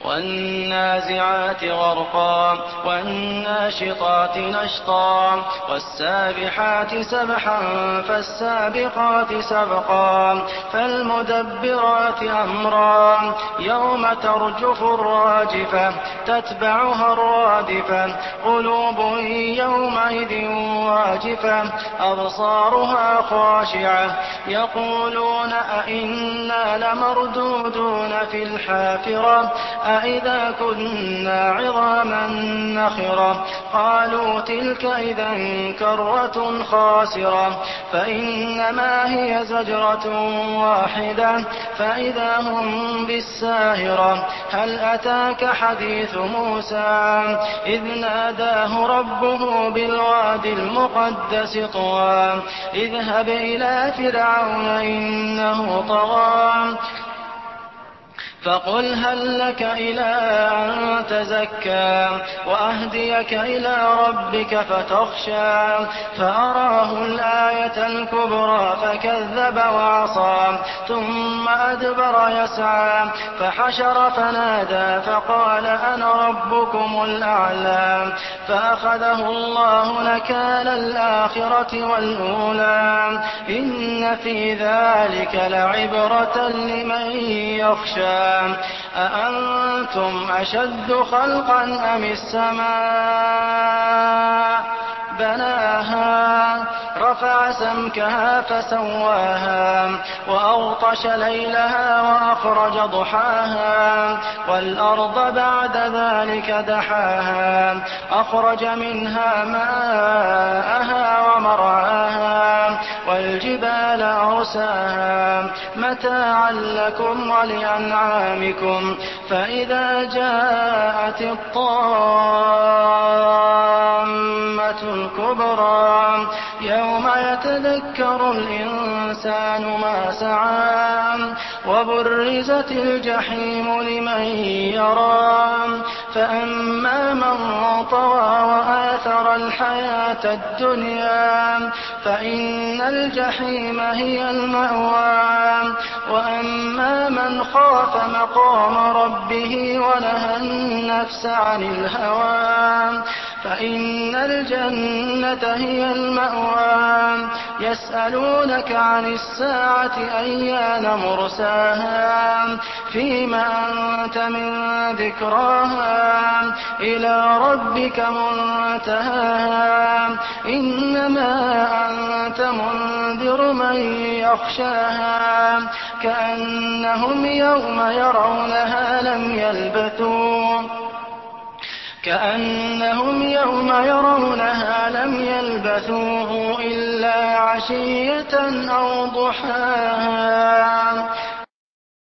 والنازعات غرقا والناشطات نشطا والسابحات سبحا فالسابقات سبقا فالمدبرات أمرا يوم ترجف الراجفة تتبعها الرادفة قلوب يومئذ واجفة أبصارها خاشعة يقولون أئنا لمردودون في الحافرة أئذا كنا عظاما نخرة قالوا تلك إذا كرة خاسرة فإنما هي زجرة واحدة فإذا هم بالساهرة هل أتاك حديث موسى إذ ناداه ربه بالوادي المقدس طوى اذهب إلى فرعون إنه طغى فقل هل لك إلى أن تزكى وأهديك إلى ربك فتخشى فأراه الآية الكبرى فكذب وعصى ثم أدبر يسعى فحشر فنادى فقال أنا ربكم الأعلى فأخذه الله نكال الآخرة والأولى إن في ذلك لعبرة لمن يخشى أأنتم أشد خلقا أم السماء بناها رفع سمكها فسواها وأغطش ليلها وأخرج ضحاها والأرض بعد ذلك دحاها أخرج منها ماءها ومرعاها والجبال أرساها متاعا لكم ولأنعامكم فإذا جاءت الطامة الكبرى يوم يتذكر الإنسان ما سعى وبرزت الجحيم لمن يرى فأما من طغى وآثر الحياة الدنيا فإن الجحيم هي المأوى وأما من خاف مقام ربه ونهى النفس عن الهوى فإن الجنة هي المأوى يسألونك عن الساعة أيان مرساها فيما أنت من ذكراها إلى ربك منتهاها إنما أنت منذر من يخشاها كأنهم يوم يرونها لم يلبثوا إلا عشية أو ضحاها